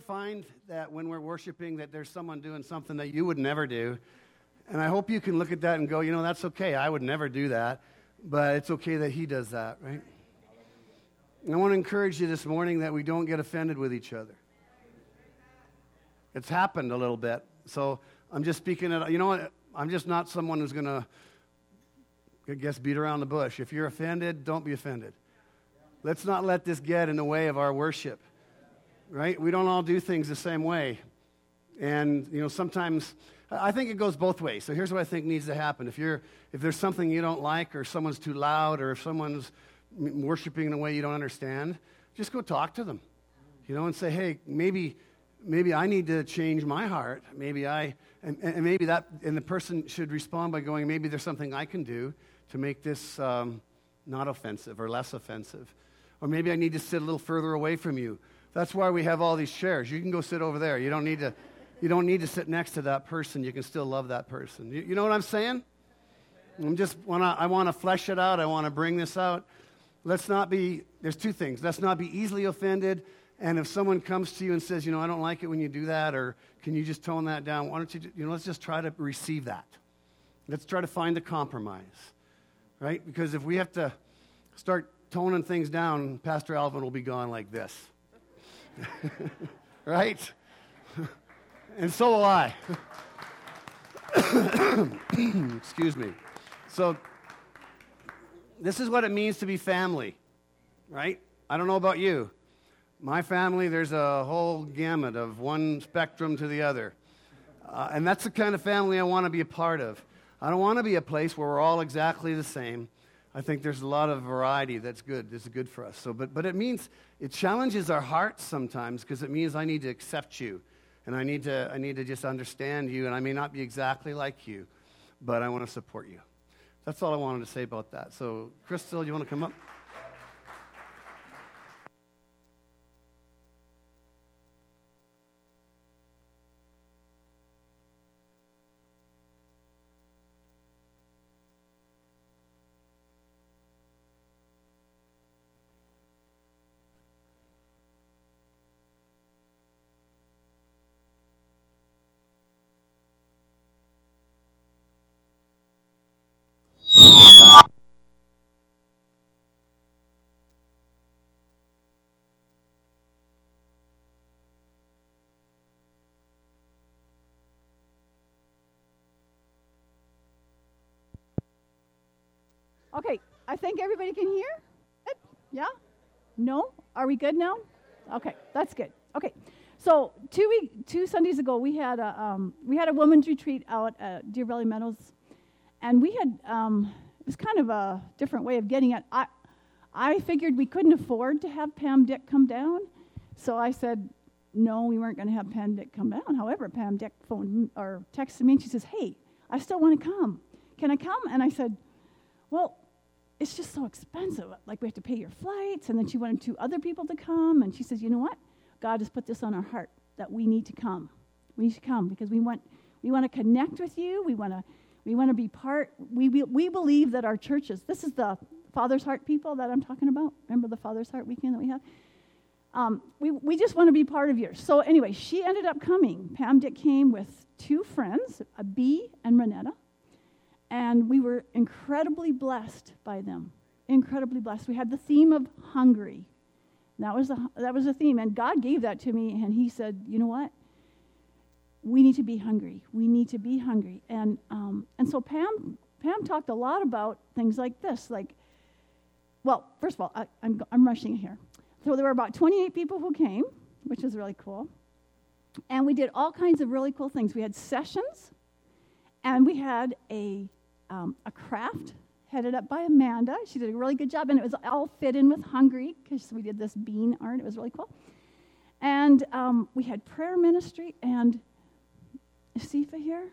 find that when we're worshiping that there's someone doing something that you would never do. And I hope you can look at that and go, that's okay. I would never do that. But it's okay that he does that, right? And I want to encourage you this morning that we don't get offended with each other. It's happened a little bit. So I'm just speaking it. I'm just not someone who's going to, beat around the bush. If you're offended, don't be offended. Let's not let this get in the way of our worship, right? We don't all do things the same way. And, sometimes, I think it goes both ways. So here's what I think needs to happen. If there's something you don't like, or someone's too loud, or if someone's worshiping in a way you don't understand, just go talk to them, and say, hey, maybe I need to change my heart. Maybe the person should respond by going, maybe there's something I can do to make this not offensive or less offensive. Or maybe I need to sit a little further away from you. That's why we have all these chairs. You can go sit over there. You don't need to sit next to that person. You can still love that person. You know what I'm saying? I want to flesh it out. I want to bring this out. There's two things. Let's not be easily offended. And if someone comes to you and says, I don't like it when you do that, or can you just tone that down? Why don't you, let's just try to receive that. Let's try to find a compromise, right? Because if we have to start toning things down, Pastor Alvin will be gone like this. Right? And so will I. Excuse me. So this is what it means to be family, right? I don't know about you. My family, there's a whole gamut of one spectrum to the other. And that's the kind of family I want to be a part of. I don't want to be a place where we're all exactly the same. I think there's a lot of variety that's good. It's good for us. So, but it challenges our hearts sometimes, because it means I need to accept you. And I need to just understand you, and I may not be exactly like you, but I want to support you. That's all I wanted to say about that. So, Crystal, you want to come up? Okay, I think everybody can hear? Good? Yeah? No? Are we good now? Okay, that's good. Okay, so 2 Sundays ago, we had a women's retreat out at Deer Valley Meadows, and we had it was kind of a different way of getting it. I figured we couldn't afford to have Pam Dick come down, so I said no, we weren't going to have Pam Dick come down. However, Pam Dick phoned or texted me, and she says, "Hey, I still want to come. Can I come?" And I said, "Well, it's just so expensive. Like, we have to pay your flights." And then she wanted 2 other people to come. And she says, "You know what? God has put this on our heart that we need to come. We need to come because we want to connect with you. We want to be part. We believe that our churches, this is the Father's Heart people that I'm talking about. Remember the Father's Heart weekend that we had? We just want to be part of yours." So anyway, she ended up coming. Pam Dick came with 2 friends, Bea and Renetta. And we were incredibly blessed by them. Incredibly blessed. We had the theme of hungry. That was the theme. And God gave that to me, and he said, "You know what? We need to be hungry. We need to be hungry." And so Pam talked a lot about things like this. Like, well, first of all, I'm rushing here. So there were about 28 people who came, which was really cool. And we did all kinds of really cool things. We had sessions, and we had a craft headed up by Amanda. She did a really good job, and it was all fit in with hungry because we did this bean art. It was really cool. And we had prayer ministry, and is Sifa here?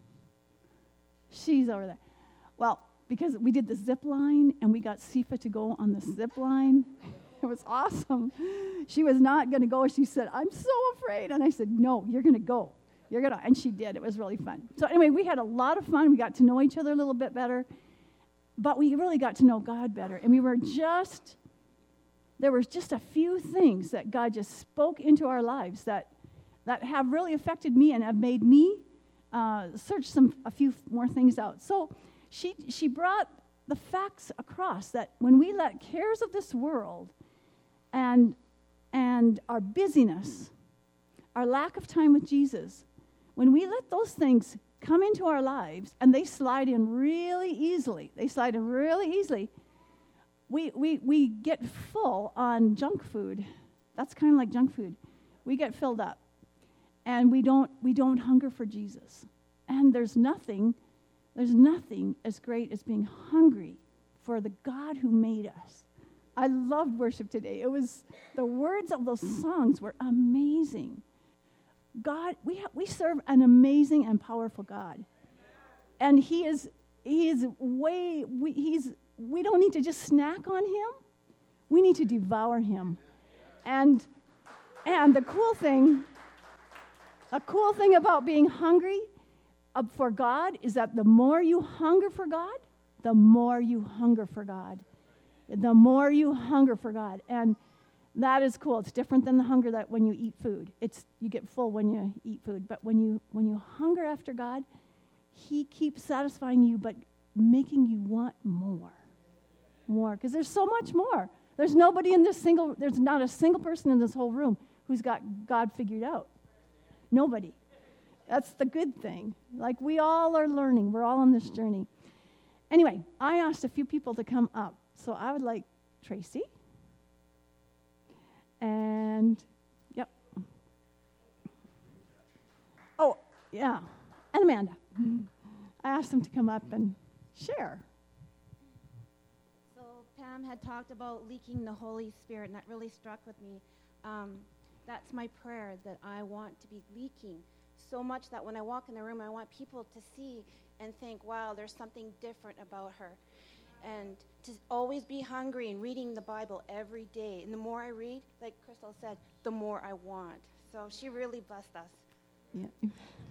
She's over there. Well, because we did the zip line, and we got Sifa to go on the zip line. It was awesome. She was not going to go. She said, "I'm so afraid." And I said, "No, you're going to go. And she did. It was really fun. So anyway, we had a lot of fun. We got to know each other a little bit better. But we really got to know God better. And there was just a few things that God just spoke into our lives that that have really affected me and have made me search a few more things out. So she brought the facts across that when we let cares of this world and our busyness, our lack of time with Jesus, when we let those things come into our lives and they slide in really easily, we get full on junk food. That's kind of like junk food. We get filled up, and we don't hunger for Jesus. And there's nothing as great as being hungry for the God who made us. I loved worship today. It was, the words of those songs were amazing. God, we serve an amazing and powerful God. And we don't need to just snack on him. We need to devour him. And the cool thing about being hungry for God is that the more you hunger for God, the more you hunger for God. The more you hunger for God. And that is cool. It's different than the hunger that when you eat food. You get full when you eat food. But when you hunger after God, he keeps satisfying you, but making you want more. Because there's so much more. There's not a single person in this whole room who's got God figured out. Nobody. That's the good thing. Like, we all are learning. We're all on this journey. Anyway, I asked a few people to come up. So I would like Tracy. And, yep. Oh, yeah. And Amanda. I asked them to come up and share. So Pam had talked about leaking the Holy Spirit, and that really struck with me. That's my prayer, that I want to be leaking so much that when I walk in the room, I want people to see and think, wow, there's something different about her. And to always be hungry and reading the Bible every day. And the more I read, like Crystal said, the more I want. So she really blessed us. Yeah.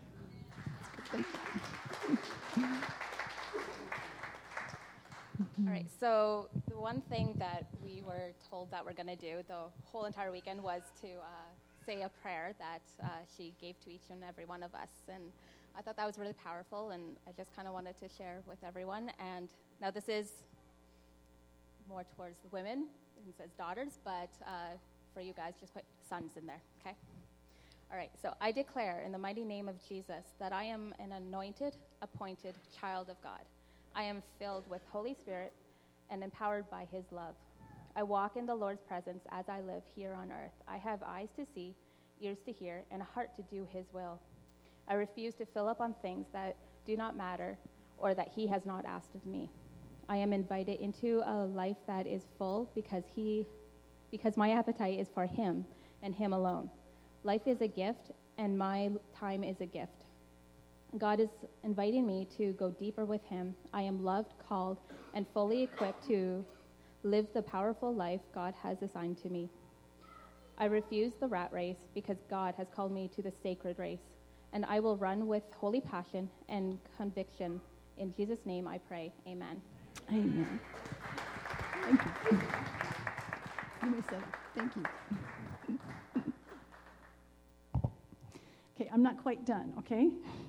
All right, so the one thing that we were told that we're going to do the whole entire weekend was to say a prayer that she gave to each and every one of us. And I thought that was really powerful, and I just kind of wanted to share with everyone. And now this is more towards the women. It says daughters, but for you guys, just put sons in there, okay? All right, so I declare in the mighty name of Jesus that I am an anointed, appointed child of God. I am filled with Holy Spirit and empowered by his love. I walk in the Lord's presence as I live here on earth. I have eyes to see, ears to hear, and a heart to do his will. I refuse to fill up on things that do not matter or that he has not asked of me. I am invited into a life that is full because my appetite is for him and him alone. Life is a gift, and my time is a gift. God is inviting me to go deeper with him. I am loved, called, and fully equipped to live the powerful life God has assigned to me. I refuse the rat race because God has called me to the sacred race, and I will run with holy passion and conviction. In Jesus' name I pray. Amen. Amen. Thank you. You may say, thank you. Okay, I'm not quite done, okay?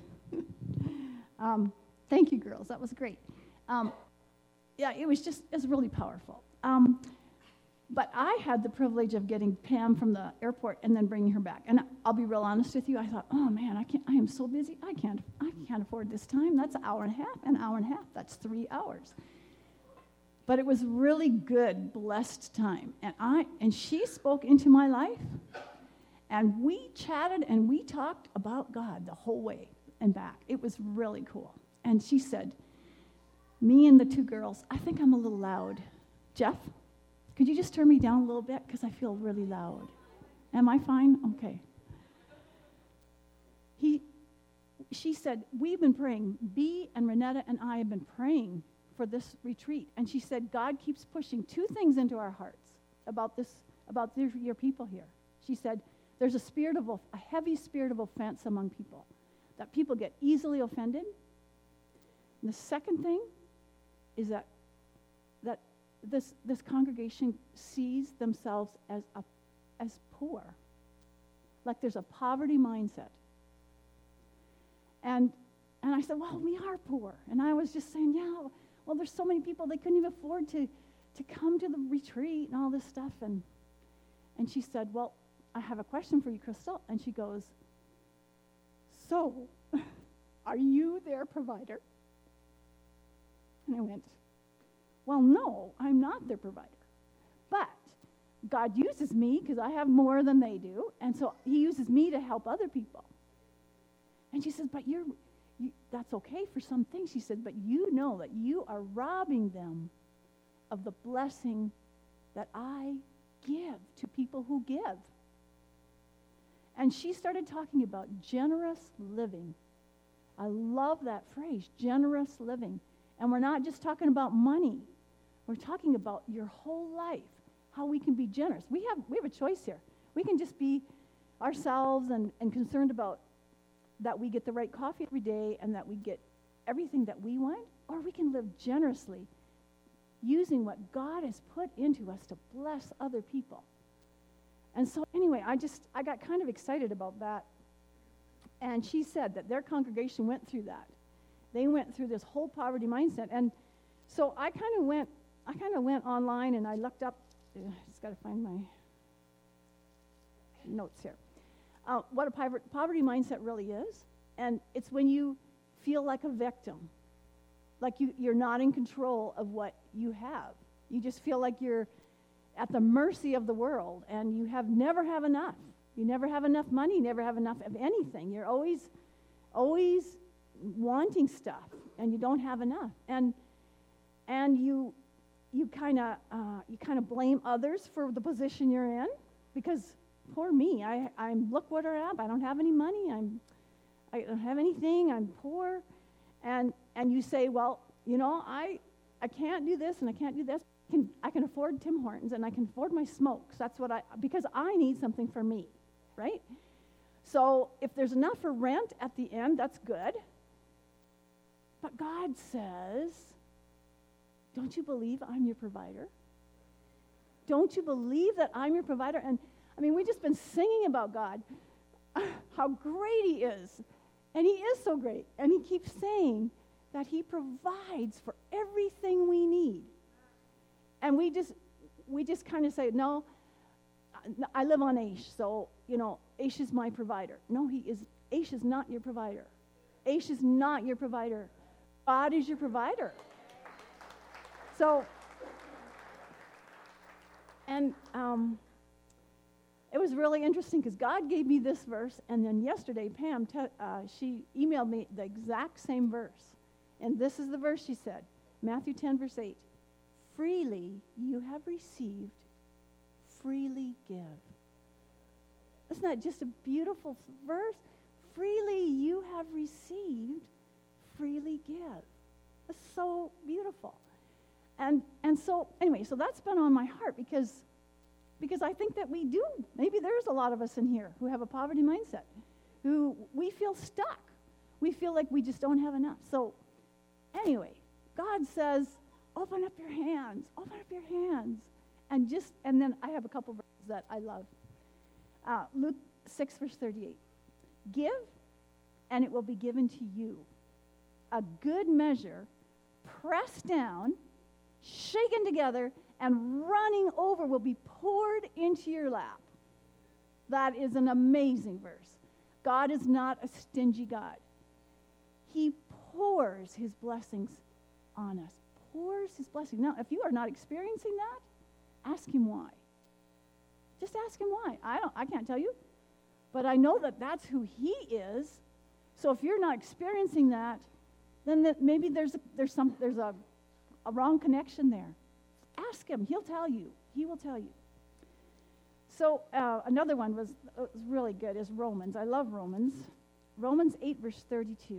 Thank you, girls. That was great. Yeah, it was really powerful. But I had the privilege of getting Pam from the airport and then bringing her back. And I'll be real honest with you. I thought, oh man, I am so busy. I can't afford this time. That's an hour and a half. That's 3 hours. But it was really good, blessed time. And she spoke into my life. And we chatted and we talked about God the whole way and back. It was really cool. And she said, me and the two girls, I think I'm a little loud. Jeff, could you just turn me down a little bit? Because I feel really loud. Am I fine? Okay. She said, we've been praying. Bea and Renetta and I have been praying for this retreat. And she said, God keeps pushing two things into our hearts about your people here. She said, there's a heavy spirit of offense among people, that people get easily offended. And the second thing is that this congregation sees themselves as poor. like there's a poverty mindset. And I said, well, we are poor. And I was just saying, yeah, well, there's so many people, they couldn't even afford to come to the retreat and all this stuff. And she said, well, I have a question for you, Crystal. And she goes, so, are you their provider? And I went, well, no, I'm not their provider. But God uses me because I have more than they do. And so he uses me to help other people. And she says, but that's okay for some things. She said, but you know that you are robbing them of the blessing that I give to people who give. And she started talking about generous living. I love that phrase, generous living. And we're not just talking about money. We're talking about your whole life, how we can be generous. We have a choice here. We can just be ourselves and concerned about that we get the right coffee every day and that we get everything that we want, or we can live generously using what God has put into us to bless other people. And so anyway, I got kind of excited about that. And she said that their congregation went through that. They went through this whole poverty mindset. And so I kind of went online and I looked up, I just got to find my notes here. What a poverty mindset really is. And it's when you feel like a victim, like you're not in control of what you have. You just feel like you're at the mercy of the world, and you never have enough. You never have enough money, never have enough of anything. You're always wanting stuff, and you don't have enough. And you kind of blame others for the position you're in, because poor me, I'm look what I have. I don't have any money. I don't have anything. I'm poor, and you say, well, you know, I can't do this and I can't do this. I can afford Tim Hortons and I can afford my smokes. That's because I need something for me, right? So if there's enough for rent at the end, that's good. But God says, don't you believe I'm your provider? Don't you believe that I'm your provider? And I mean, we've just been singing about God, how great he is. And he is so great. And he keeps saying that he provides for everything we need. And we just kind of say, no, I live on Aish, so, you know, Aish is my provider. No, Aish is not your provider. Aish is not your provider. God is your provider. So, and it was really interesting because God gave me this verse, and then yesterday Pam, she emailed me the exact same verse. And this is the verse she said, Matthew 10, verse 8. Freely you have received, freely give. Isn't that just a beautiful verse? Freely you have received, freely give. It's so beautiful. And so, anyway, so that's been on my heart because I think that we do. Maybe there's a lot of us in here who have a poverty mindset, who we feel stuck. We feel like we just don't have enough. So, anyway, God says, open up your hands. And then I have a couple verses that I love. Luke 6, verse 38. Give, and it will be given to you. A good measure, pressed down, shaken together, and running over will be poured into your lap. That is an amazing verse. God is not a stingy God. He pours his blessings on us. Pours his blessing. Now, if you are not experiencing that, ask him why. Just ask him why. I can't tell you, but I know that that's who he is. So if you're not experiencing that, then maybe there's a wrong connection there. Ask him. He'll tell you. He will tell you. So another one was really good is Romans. I love Romans. Romans 8, verse 32.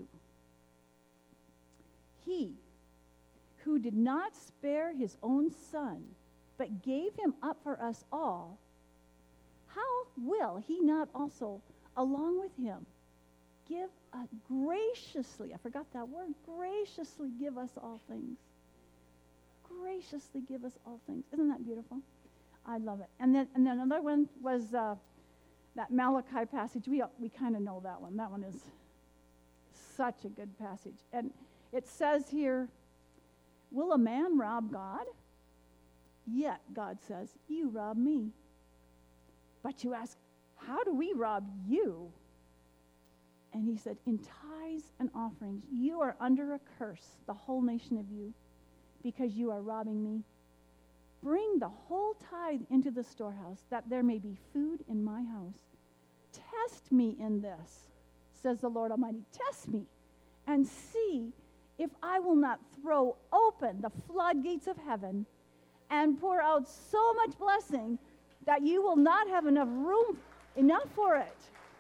He who did not spare his own son, but gave him up for us all, how will he not also, along with him, give graciously, I forgot that word, graciously give us all things. Graciously give us all things. Isn't that beautiful? I love it. And then another one was that Malachi passage, we kind of know that one. That one is such a good passage. And it says here, will a man rob God? Yet, God says, you rob me. But you ask, how do we rob you? And he said, in tithes and offerings, you are under a curse, the whole nation of you, because you are robbing me. Bring the whole tithe into the storehouse, that there may be food in my house. Test me in this, says the Lord Almighty. Test me and see if I will not throw open the floodgates of heaven and pour out so much blessing that you will not have enough for it.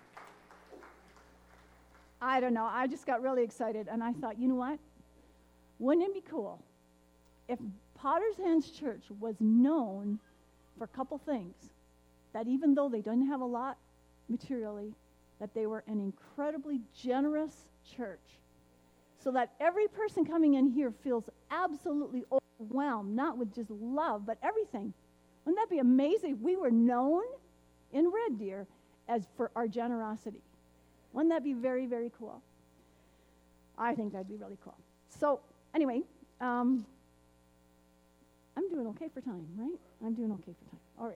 I don't know. I just got really excited, and I thought, you know what? Wouldn't it be cool if Potter's Hands Church was known for a couple things? That even though they didn't have a lot materially, that they were an incredibly generous church. So that every person coming in here feels absolutely overwhelmed, not with just love, but everything. Wouldn't that be amazing if we were known in Red Deer as for our generosity? Wouldn't that be very, very cool? I think that'd be really cool. So anyway, I'm doing okay for time, right? I'm doing okay for time. All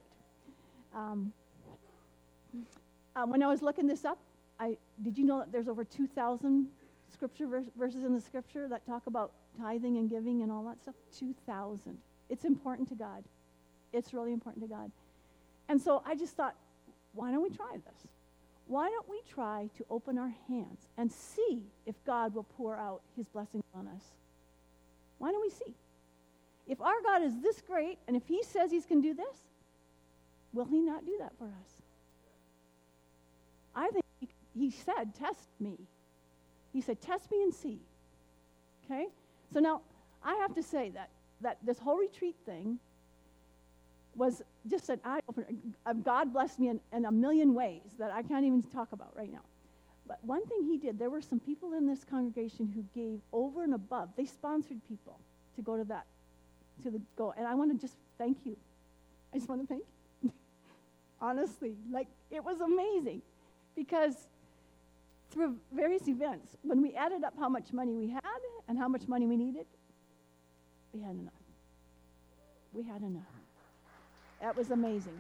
right. When I was looking this up, did you know that there's over 2,000 scripture verses in the scripture that talk about tithing and giving and all that stuff? 2,000. It's important to God. It's really important to God. And so I just thought, why don't we try this? Why don't we try to open our hands and see if God will pour out his blessings on us? Why don't we see? If our God is this great, and if he says he's going to do this, will he not do that for us? I think he said, test me. He said, test me and see. Okay? So now, I have to say that this whole retreat thing was just an eye-opener. God blessed me in a million ways that I can't even talk about right now. But one thing he did, there were some people in this congregation who gave over and above. They sponsored people to go to that, and I want to just thank you. I just want to thank you. Honestly, it was amazing. Because through various events, when we added up how much money we had and how much money we needed, we had enough. We had enough. That was amazing.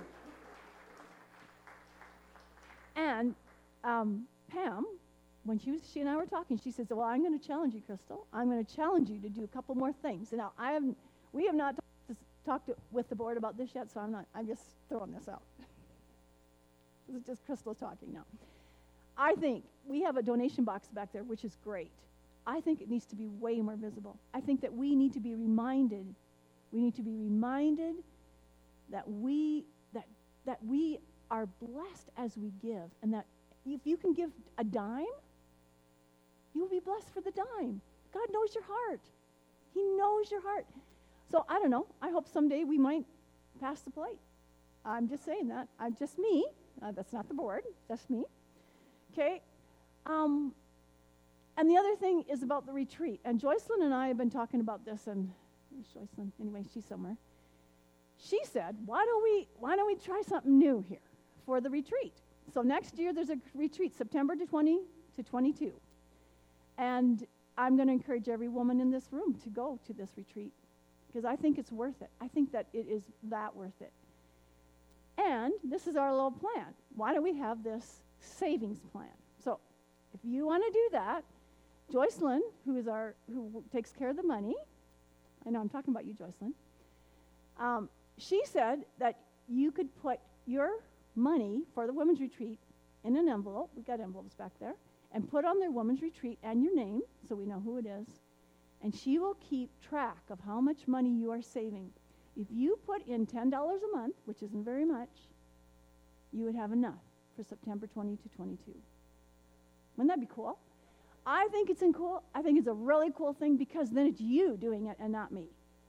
And Pam, when she and I were talking, she says, well, I'm going to challenge you, Crystal. I'm going to challenge you to do a couple more things. And now, we have not talked with the board about this yet, so I'm just throwing this out. This is just Crystal talking now. I think we have a donation box back there, which is great. I think it needs to be way more visible. I think that we need to be reminded. We need to be reminded that we are blessed as we give, and that if you can give a dime, you will be blessed for the dime. God knows your heart. He knows your heart. So I don't know. I hope someday we might pass the plate. I'm just saying that. I'm just me. That's not the board. That's me. Okay? And the other thing is about the retreat. And Joycelyn and I have been talking about this, and Joycelyn, anyway, she's somewhere. She said, why don't we try something new here for the retreat? So next year there's a retreat, September 20 to 22. And I'm going to encourage every woman in this room to go to this retreat because I think it's worth it. I think that it is that worth it. And this is our little plan. Why don't we have this savings plan? So if you want to do that, Joycelyn, who takes care of the money, I know I'm talking about you, Joycelyn, she said that you could put your money for the women's retreat in an envelope. We've got envelopes back there. And put on their women's retreat and your name so we know who it is. And she will keep track of how much money you are saving. If you put in $10 a month, which isn't very much, you would have enough for September 20 to 22. Wouldn't that be cool? I think it's cool. I think it's a really cool thing because then it's you doing it and not me.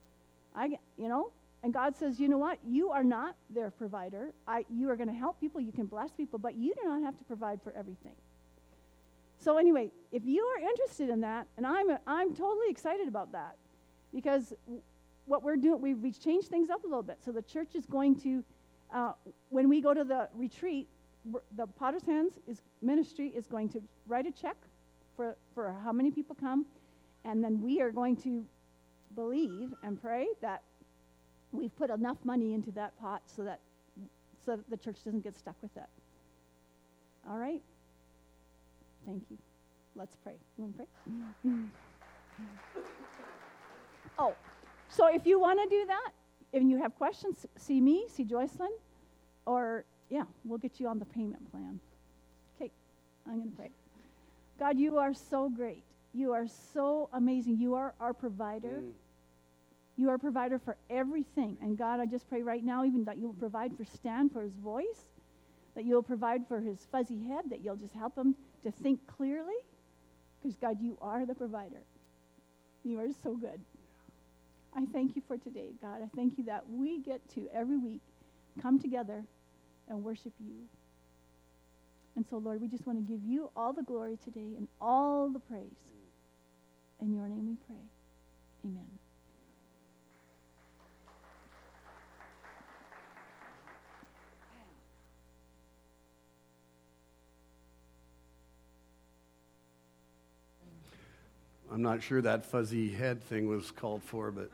And God says, you know what? You are not their provider. You are going to help people. You can bless people, but you do not have to provide for everything. So anyway, if you are interested in that, and I'm totally excited about that, because what we're doing, we've changed things up a little bit. So the church is going to, when we go to the retreat, the Potter's Hands ministry is going to write a check for how many people come, and then we are going to believe and pray that we've put enough money into that pot so that the church doesn't get stuck with it. All right? Thank you. Let's pray. You want to pray? Oh, so if you want to do that, if you have questions, see me, see Joycelyn, or, yeah, we'll get you on the payment plan. Okay, I'm going to pray. God, you are so great. You are so amazing. You are our provider. You are a provider for everything. And God, I just pray right now even that you'll provide for Stan for his voice, that you'll provide for his fuzzy head, that you'll just help him to think clearly. Because, God, you are the provider. You are so good. I thank you for today, God. I thank you that we get to every week come together and worship you. And so, Lord, we just want to give you all the glory today and all the praise. In your name we pray. Amen. I'm not sure that fuzzy head thing was called for, but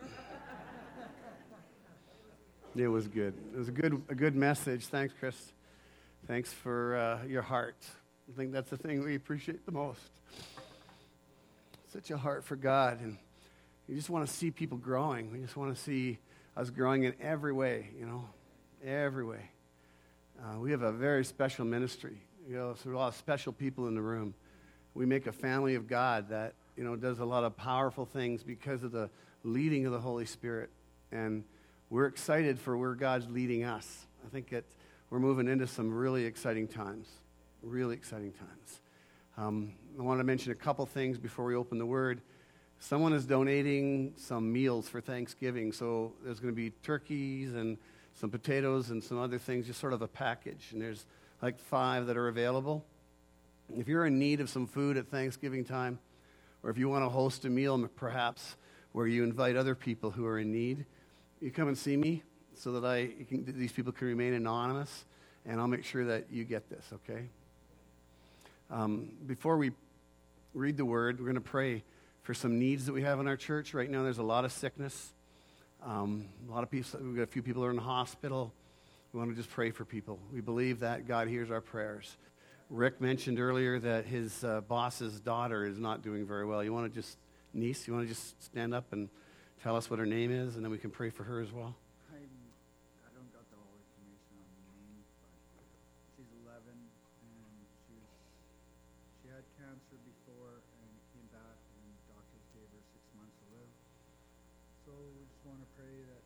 it was good. It was a good message. Thanks, Chris. Thanks for your heart. I think that's the thing we appreciate the most. Such a heart for God, and you just want to see people growing. We just want to see us growing in every way, every way. We have a very special ministry. So a lot of special people in the room. We make a family of God that does a lot of powerful things because of the leading of the Holy Spirit. And we're excited for where God's leading us. I think that we're moving into some really exciting times. Really exciting times. I want to mention a couple things before we open the Word. Someone is donating some meals for Thanksgiving. So there's going to be turkeys and some potatoes and some other things, just sort of a package. And there's like 5 that are available. If you're in need of some food at Thanksgiving time, or if you want to host a meal, perhaps, where you invite other people who are in need, you come and see me so that these people can remain anonymous, and I'll make sure that you get this, okay? Before we read the Word, we're going to pray for some needs that we have in our church. Right now, there's a lot of sickness. A lot of people, we've got a few people who are in the hospital. We want to just pray for people. We believe that God hears our prayers. Rick mentioned earlier that his boss's daughter is not doing very well. You want to just stand up and tell us what her name is, and then we can pray for her as well? I don't got the whole information on the name, but she's 11, and she had cancer before, and it came back, and doctors gave her 6 months to live. So we just want to pray that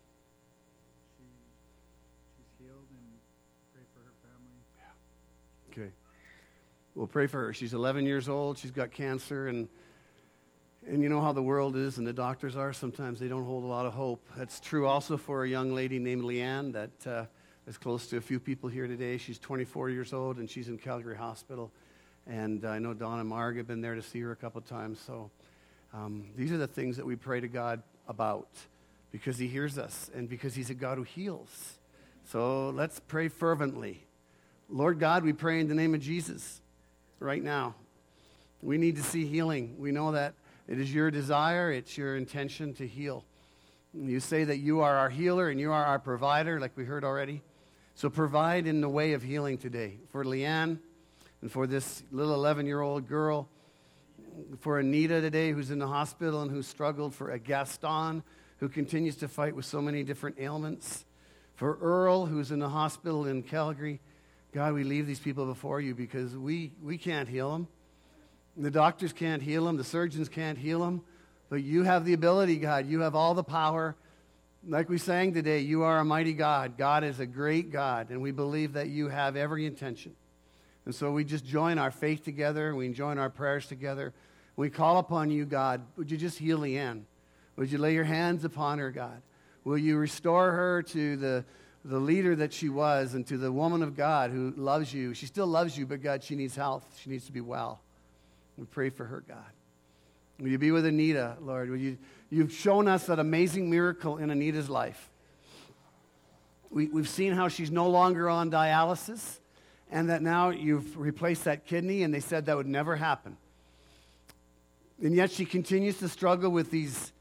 she's healed and pray for her family. Yeah. Okay. We'll pray for her. She's 11 years old. She's got cancer, and you know how the world is and the doctors are. Sometimes they don't hold a lot of hope. That's true also for a young lady named Leanne that is close to a few people here today. She's 24 years old, and she's in Calgary Hospital. And I know Don and Marg have been there to see her a couple of times. So these are the things that we pray to God about because he hears us and because he's a God who heals. So let's pray fervently. Lord God, we pray in the name of Jesus. Right now, we need to see healing. We know that it is your desire, it's your intention to heal. You say that you are our healer and you are our provider, like we heard already. So provide in the way of healing today for Leanne and for this little 11-year-old girl, for Anita today who's in the hospital and who struggled, for a Gaston who continues to fight with so many different ailments, for Earl who's in the hospital in Calgary. God, we leave these people before you because we can't heal them. The doctors can't heal them. The surgeons can't heal them. But you have the ability, God. You have all the power. Like we sang today, you are a mighty God. God is a great God, and we believe that you have every intention. And so we just join our faith together, and we join our prayers together. We call upon you, God. Would you just heal Leanne? Would you lay your hands upon her, God? Will you restore her to the leader that she was and to the woman of God who loves you? She still loves you, but God, she needs health. She needs to be well. We pray for her, God. Will you be with Anita, Lord? You've shown us that amazing miracle in Anita's life. We've seen how she's no longer on dialysis, and that now you've replaced that kidney, and they said that would never happen. And yet she continues to struggle with these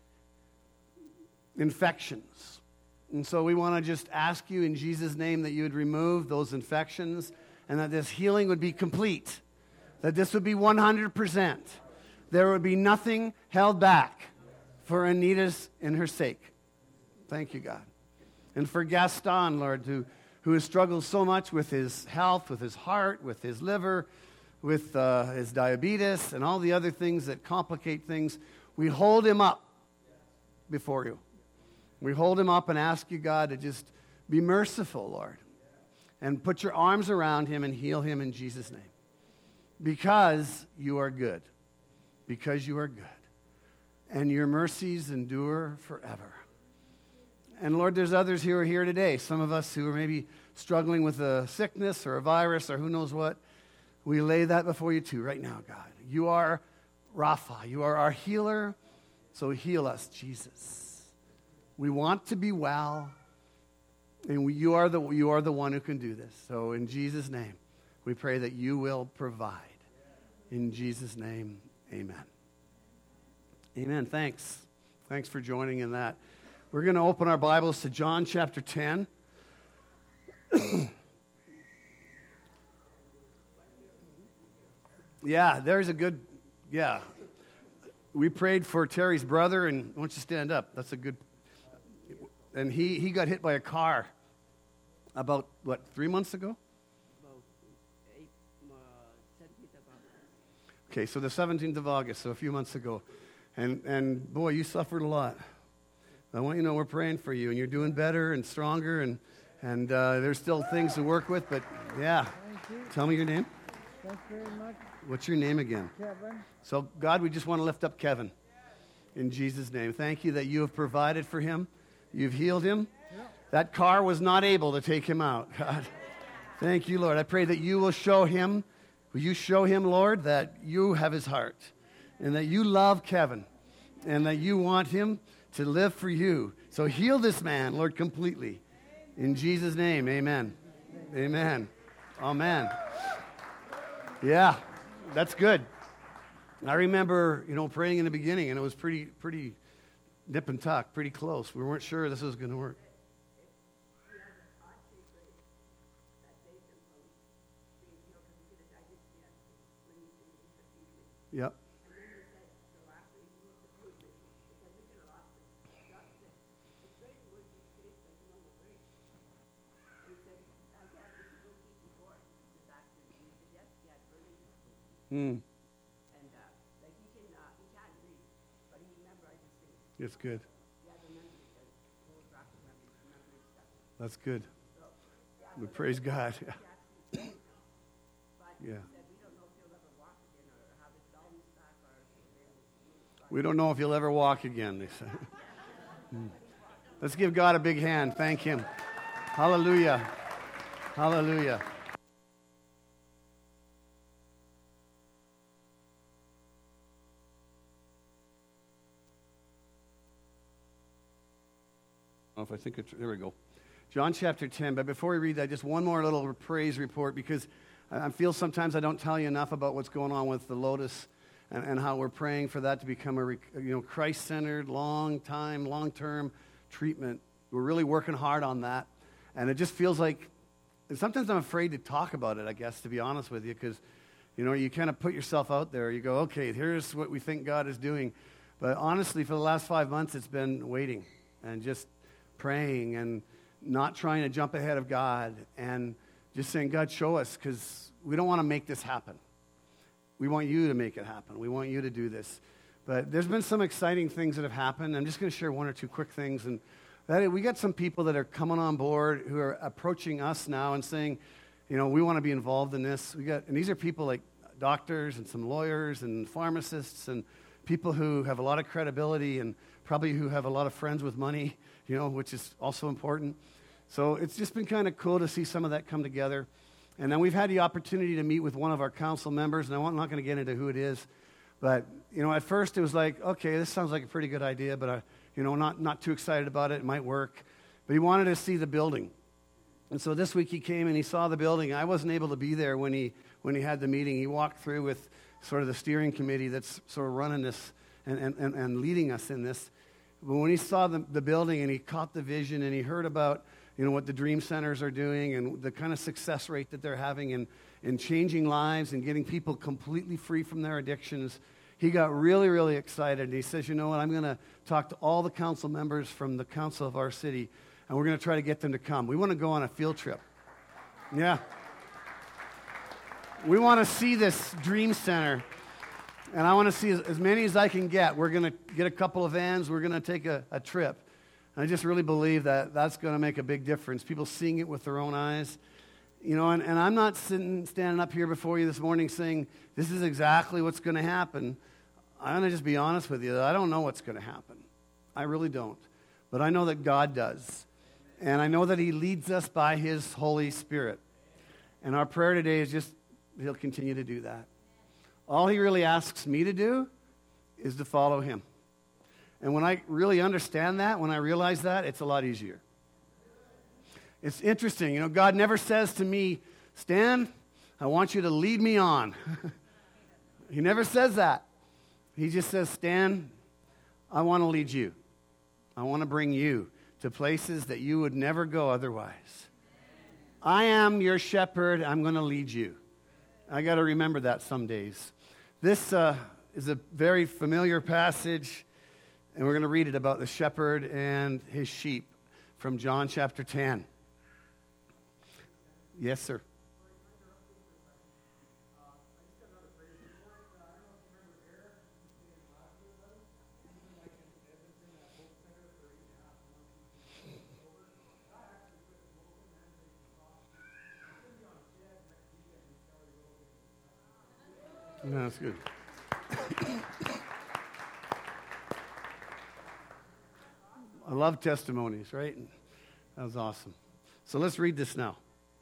infections. And so we want to just ask you in Jesus' name that you would remove those infections and that this healing would be complete, that this would be 100%. There would be nothing held back for Anita's and her sake. Thank you, God. And for Gaston, Lord, who has struggled so much with his health, with his heart, with his liver, with his diabetes, and all the other things that complicate things, we hold him up before you. We hold him up and ask you, God, to just be merciful, Lord, and put your arms around him and heal him in Jesus' name. Because you are good. Because you are good. And your mercies endure forever. And Lord, there's others who are here today. Some of us who are maybe struggling with a sickness or a virus or who knows what. We lay that before you too right now, God. You are Rapha. You are our healer. So heal us, Jesus. We want to be well. And you are the one who can do this. So in Jesus' name, we pray that you will provide. In Jesus' name, amen. Amen. Thanks. Thanks for joining in that. We're going to open our Bibles to John chapter 10. Yeah, there's a good, yeah. We prayed for Terry's brother, and why don't you stand up? That's a good, and he got hit by a car about, 3 months ago? About 17th of August. Okay, so the 17th of August, so a few months ago. And boy, you suffered a lot. I want you to know we're praying for you, and you're doing better and stronger, and there's still things to work with, but yeah. Tell me your name. Thanks very much, What's your name again? Kevin. So, God, we just want to lift up Kevin in Jesus' name. Thank you that you have provided for him. You've healed him. That car was not able to take him out, God. Thank you, Lord. I pray that you will show him, Lord, that you have his heart and that you love Kevin and that you want him to live for you. So heal this man, Lord, completely. In Jesus' name, amen. Amen. Amen. Yeah, that's good. I remember, praying in the beginning, and it was pretty nip and tuck, pretty close. We weren't sure this was going to work. Yep. It's good. That's good. We praise God. Yeah. We don't know if you'll ever walk again, they say. Let's give God a big hand. Thank him. Hallelujah. Hallelujah. If I think it's, there we go. John chapter 10. But before we read that, just one more little praise report, because I feel sometimes I don't tell you enough about what's going on with the Lotus and how we're praying for that to become a Christ-centered, long-term treatment. We're really working hard on that. And it just feels like, and sometimes I'm afraid to talk about it, I guess, to be honest with you, because, you kind of put yourself out there. You go, okay, here's what we think God is doing. But honestly, for the last 5 months, it's been waiting and just praying and not trying to jump ahead of God and just saying, God, show us, because we don't want to make this happen. We want you to make it happen. We want you to do this. But there's been some exciting things that have happened. I'm just going to share one or two quick things. And that we got some people that are coming on board who are approaching us now and saying, we want to be involved in this. And these are people like doctors and some lawyers and pharmacists and people who have a lot of credibility and probably who have a lot of friends with money, which is also important. So it's just been kind of cool to see some of that come together. And then we've had the opportunity to meet with one of our council members, and I'm not going to get into who it is. But, at first it was like, okay, this sounds like a pretty good idea, but, not too excited about it. It might work. But he wanted to see the building. And so this week he came and he saw the building. I wasn't able to be there when he had the meeting. He walked through with sort of the steering committee that's sort of running this and leading us in this. But when he saw the building and he caught the vision and he heard about, what the Dream Centers are doing and the kind of success rate that they're having in changing lives and getting people completely free from their addictions, he got really, really excited. And he says, you know what, I'm going to talk to all the council members from the council of our city, and we're going to try to get them to come. We want to go on a field trip. Yeah. We want to see this Dream Center, and I want to see as many as I can get. We're going to get a couple of vans. We're going to take a trip. And I just really believe that that's going to make a big difference. People seeing it with their own eyes. And I'm not standing up here before you this morning saying, this is exactly what's going to happen. I'm going to just be honest with you. I don't know what's going to happen. I really don't. But I know that God does. And I know that he leads us by his Holy Spirit. And our prayer today is just, he'll continue to do that. All he really asks me to do is to follow him. And when I really understand that, when I realize that, it's a lot easier. It's interesting. God never says to me, Stan, I want you to lead me on. He never says that. He just says, Stan, I want to lead you. I want to bring you to places that you would never go otherwise. I am your shepherd. I'm going to lead you. I got to remember that some days. This is a very familiar passage, and we're going to read it about the shepherd and his sheep from John chapter 10. Yes, sir. No, that's good. I love testimonies, right? That was awesome. So let's read this now.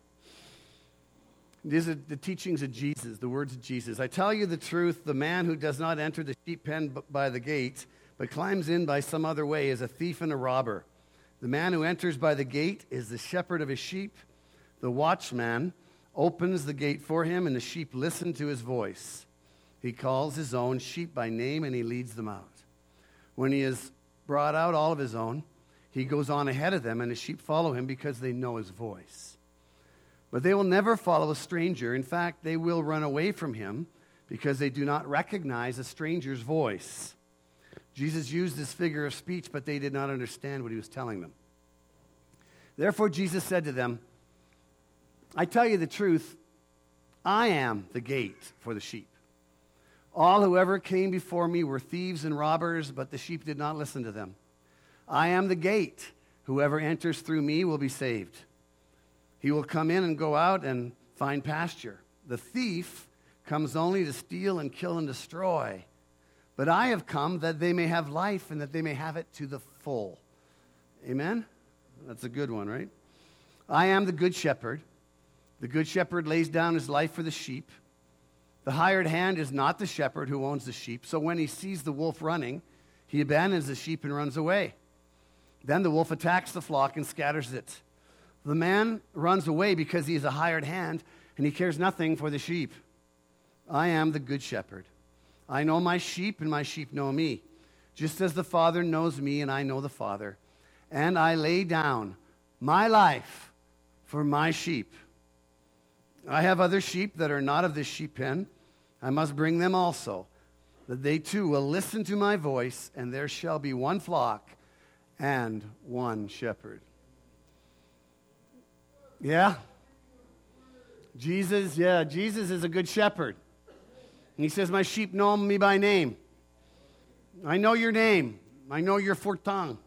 These are the teachings of Jesus, the words of Jesus. I tell you the truth, the man who does not enter the sheep pen by the gate, but climbs in by some other way is a thief and a robber. The man who enters by the gate is the shepherd of his sheep. The watchman opens the gate for him, and the sheep listen to his voice. He calls his own sheep by name, and he leads them out. When he has brought out all of his own, he goes on ahead of them, and the sheep follow him because they know his voice. But they will never follow a stranger. In fact, they will run away from him because they do not recognize a stranger's voice. Jesus used this figure of speech, but they did not understand what he was telling them. Therefore, Jesus said to them, I tell you the truth, I am the gate for the sheep. All who ever came before me were thieves and robbers, but the sheep did not listen to them. I am the gate. Whoever enters through me will be saved. He will come in and go out and find pasture. The thief comes only to steal and kill and destroy. But I have come that they may have life and that they may have it to the full. Amen? That's a good one, right? I am the good shepherd. The good shepherd lays down his life for the sheep. The hired hand is not the shepherd who owns the sheep. So when he sees the wolf running, he abandons the sheep and runs away. Then the wolf attacks the flock and scatters it. The man runs away because he is a hired hand, and he cares nothing for the sheep. I am the good shepherd. I know my sheep, and my sheep know me, just as the Father knows me, and I know the Father. And I lay down my life for my sheep. I have other sheep that are not of this sheep pen. I must bring them also, that they too will listen to my voice, and there shall be one flock and one shepherd. Yeah? Jesus is a good shepherd. And he says, my sheep know me by name. I know your name. I know your fortang.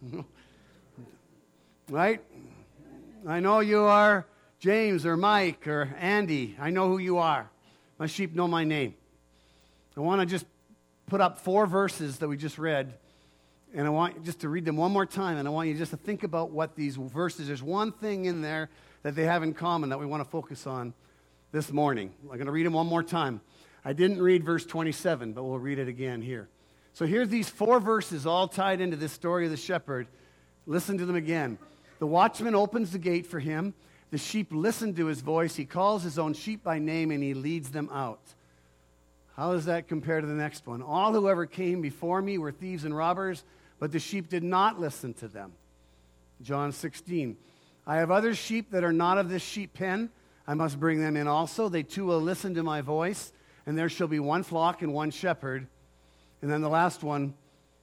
Right? I know you are James or Mike or Andy. I know who you are. My sheep know my name. I want to just put up 4 verses that we just read, and I want you just to read them one more time, and I want you just to think about what these verses, there's one thing in there that they have in common that we want to focus on this morning. I'm going to read them one more time. I didn't read verse 27, but we'll read it again here. So here's these 4 verses all tied into this story of the shepherd. Listen to them again. The watchman opens the gate for him. The sheep listen to his voice. He calls his own sheep by name, and he leads them out. How does that compare to the next one? All who ever came before me were thieves and robbers, but the sheep did not listen to them. John 16. I have other sheep that are not of this sheep pen. I must bring them in also. They too will listen to my voice, and there shall be one flock and one shepherd. And then the last one.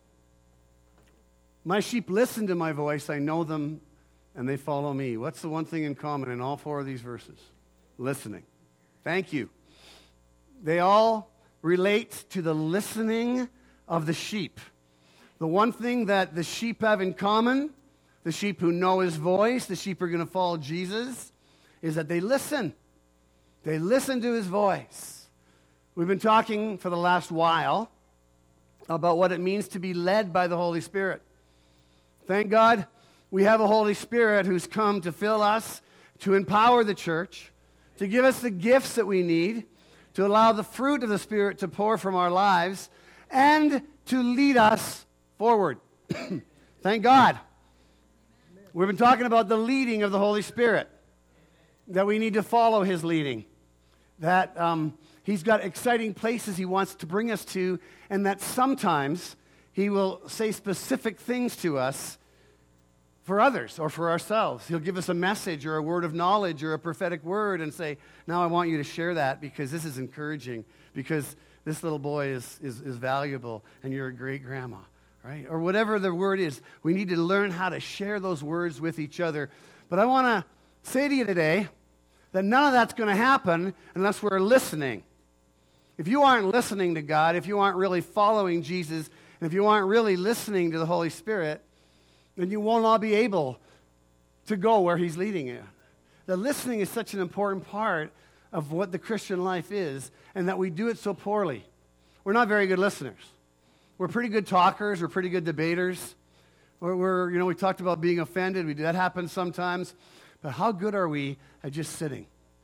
My sheep listen to my voice. I know them, and they follow me. What's the one thing in common in all four of these verses? Listening. Thank you. They all relate to the listening of the sheep. The one thing that the sheep have in common, the sheep who know his voice, the sheep who are going to follow Jesus, is that they listen. They listen to his voice. We've been talking for the last while about what it means to be led by the Holy Spirit. Thank God we have a Holy Spirit who's come to fill us, to empower the church, to give us the gifts that we need, to allow the fruit of the Spirit to pour from our lives, and to lead us forward. Thank God. We've been talking about the leading of the Holy Spirit, that we need to follow his leading, that he's got exciting places he wants to bring us to, and that sometimes he will say specific things to us for others or for ourselves. He'll give us a message or a word of knowledge or a prophetic word and say, now I want you to share that because this is encouraging, because this little boy is valuable and you're a great grandma, right? Or whatever the word is. We need to learn how to share those words with each other. But I want to say to you today that none of that's going to happen unless we're listening. If you aren't listening to God, if you aren't really following Jesus, and if you aren't really listening to the Holy Spirit, then you will not be able to go where he's leading you. The listening is such an important part of what the Christian life is, and that we do it so poorly. We're not very good listeners. We're pretty good talkers. We're pretty good debaters. We talked about being offended. That happens sometimes. But how good are we at just sitting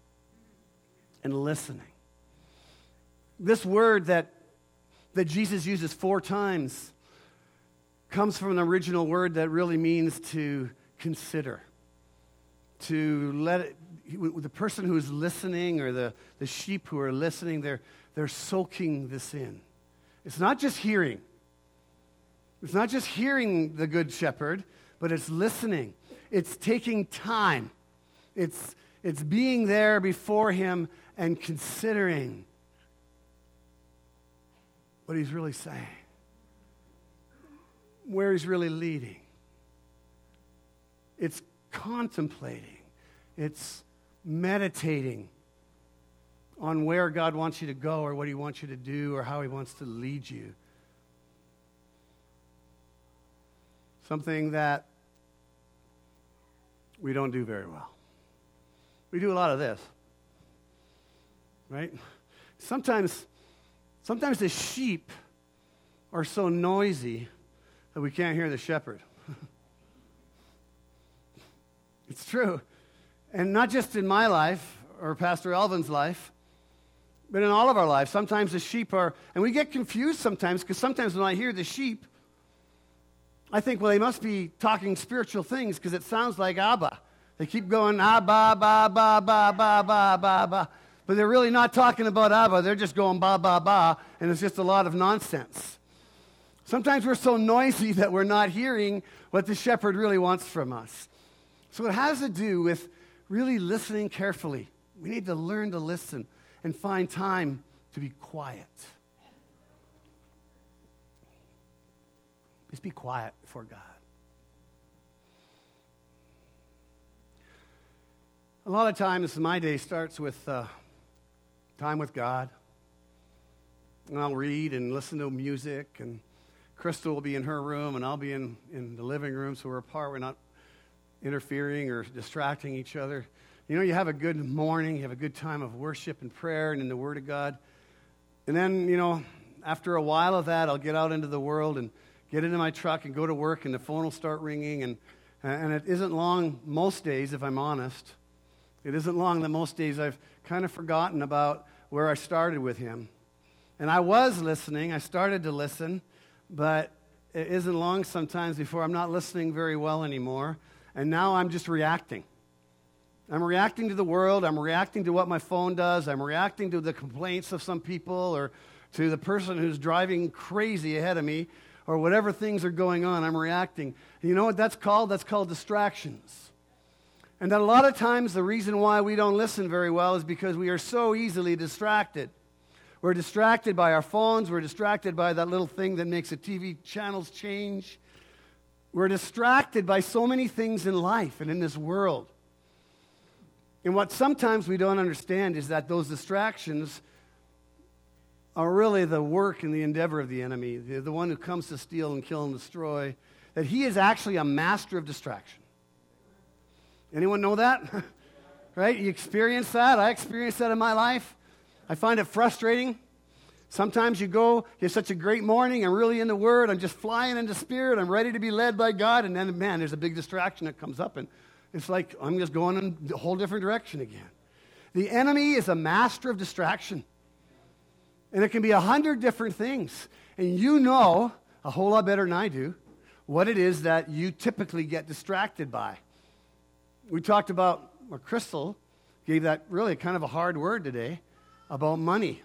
and listening? This word that Jesus uses 4 times comes from an original word that really means to consider. To let it, the person who is listening, or the sheep who are listening, they're soaking this in. It's not just hearing. It's not just hearing the good shepherd, but it's listening. It's taking time. It's being there before him and considering what he's really saying, where he's really leading. It's contemplating. It's meditating on where God wants you to go, or what he wants you to do, or how he wants to lead you. Something that we don't do very well. We do a lot of this, right? Sometimes the sheep are so noisy that we can't hear the shepherd. It's true. And not just in my life or Pastor Alvin's life, but in all of our lives. Sometimes the sheep are, and we get confused sometimes, because sometimes when I hear the sheep, I think, well, they must be talking spiritual things because it sounds like Abba. They keep going, Abba, ba, ba, ba, ba, ba, ba, ba. But they're really not talking about Abba. They're just going ba, ba, ba, and it's just a lot of nonsense. Sometimes we're so noisy that we're not hearing what the shepherd really wants from us. So it has to do with really listening carefully. We need to learn to listen and find time to be quiet. Just be quiet before God. A lot of times my day starts with time with God. And I'll read and listen to music, and Crystal will be in her room, and I'll be in the living room, so we're apart. We're not interfering or distracting each other. You know, you have a good morning, you have a good time of worship and prayer and in the Word of God. And then, after a while of that, I'll get out into the world and get into my truck and go to work, and the phone will start ringing. And it isn't long most days, if I'm honest. It isn't long that most days I've kind of forgotten about where I started with him. And I was listening. I started to listen, but it isn't long sometimes before I'm not listening very well anymore. And now I'm just reacting. I'm reacting to the world. I'm reacting to what my phone does. I'm reacting to the complaints of some people or to the person who's driving crazy ahead of me or whatever things are going on. I'm reacting. And you know what that's called? That's called distractions. And that a lot of times the reason why we don't listen very well is because we are so easily distracted. We're distracted by our phones. We're distracted by that little thing that makes the TV channels change. We're distracted by so many things in life and in this world. And what sometimes we don't understand is that those distractions are really the work and the endeavor of the enemy, the one who comes to steal and kill and destroy, that he is actually a master of distraction. Anyone know that? Right? You experience that? I experienced that in my life. I find it frustrating. Sometimes you have such a great morning, I'm really in the Word, I'm just flying into Spirit, I'm ready to be led by God, and then, man, there's a big distraction that comes up, and it's like I'm just going in a whole different direction again. The enemy is a master of distraction. And it can be 100 different things. And you know a whole lot better than I do what it is that you typically get distracted by. We talked about, or Crystal gave that really kind of a hard word today, about money.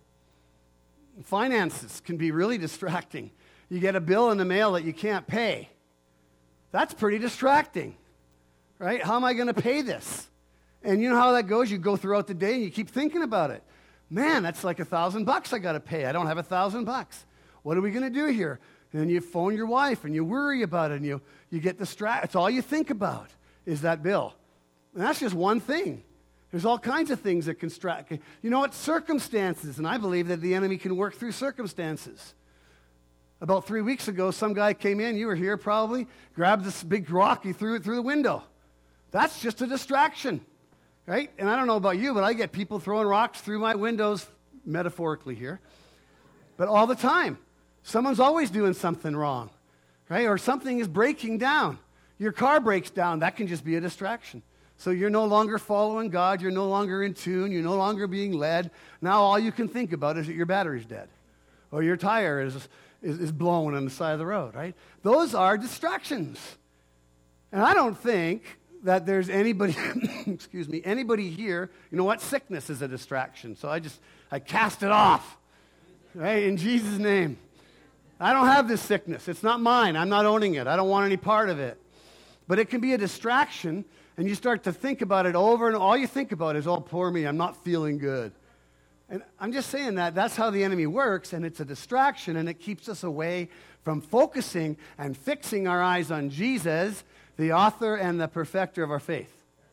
Finances can be really distracting. You get a bill in the mail that you can't pay. That's pretty distracting, right? How am I going to pay this? And you know how that goes? You go throughout the day and you keep thinking about it. Man, that's like $1,000 I got to pay. I don't have $1,000. What are we going to do here? And you phone your wife and you worry about it and you get distracted. It's all you think about is that bill. And that's just one thing. There's all kinds of things that can distract. You know what? Circumstances. And I believe that the enemy can work through circumstances. About 3 weeks ago, some guy came in, you were here probably, grabbed this big rock, he threw it through the window. That's just a distraction, right? And I don't know about you, but I get people throwing rocks through my windows, metaphorically here, but all the time. Someone's always doing something wrong, right? Or something is breaking down. Your car breaks down. That can just be a distraction. So you're no longer following God. You're no longer in tune. You're no longer being led. Now all you can think about is that your battery's dead or your tire is blown on the side of the road, right? Those are distractions. And I don't think that there's anybody, anybody here, you know what? Sickness is a distraction. So I cast it off, right? In Jesus' name. I don't have this sickness. It's not mine. I'm not owning it. I don't want any part of it. But it can be a distraction, and you start to think about it over, and all you think about is, oh, poor me, I'm not feeling good. And I'm just saying that that's how the enemy works, and it's a distraction, and it keeps us away from focusing and fixing our eyes on Jesus, the author and the perfecter of our faith.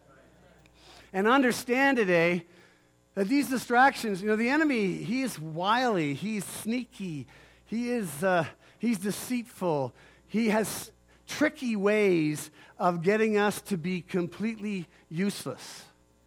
And understand today that these distractions, you know, the enemy, he is wily, he's sneaky, he's deceitful, he has tricky ways of getting us to be completely useless.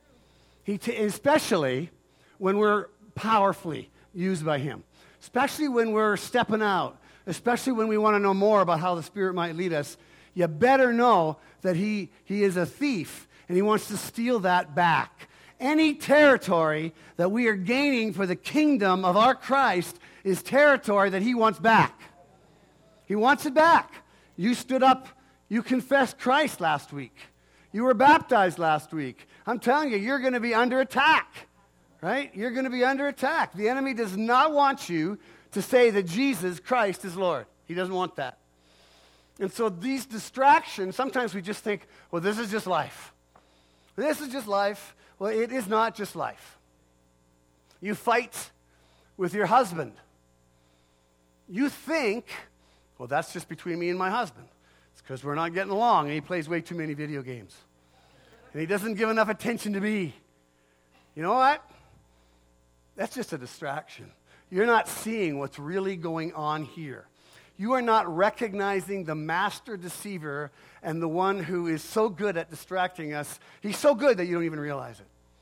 Especially when we're powerfully used by him, especially when we're stepping out, especially when we want to know more about how the Spirit might lead us. You better know that he is a thief and he wants to steal that back. Any territory that we are gaining for the kingdom of our Christ is territory that he wants back. He wants it back. You stood up, you confessed Christ last week. You were baptized last week. I'm telling you, you're going to be under attack, right? You're going to be under attack. The enemy does not want you to say that Jesus Christ is Lord. He doesn't want that. And so these distractions, sometimes we just think, well, this is just life. This is just life. Well, it is not just life. You fight with your husband. You think, well, that's just between me and my husband. It's because we're not getting along, and he plays way too many video games. And he doesn't give enough attention to me. You know what? That's just a distraction. You're not seeing what's really going on here. You are not recognizing the master deceiver and the one who is so good at distracting us. He's so good that you don't even realize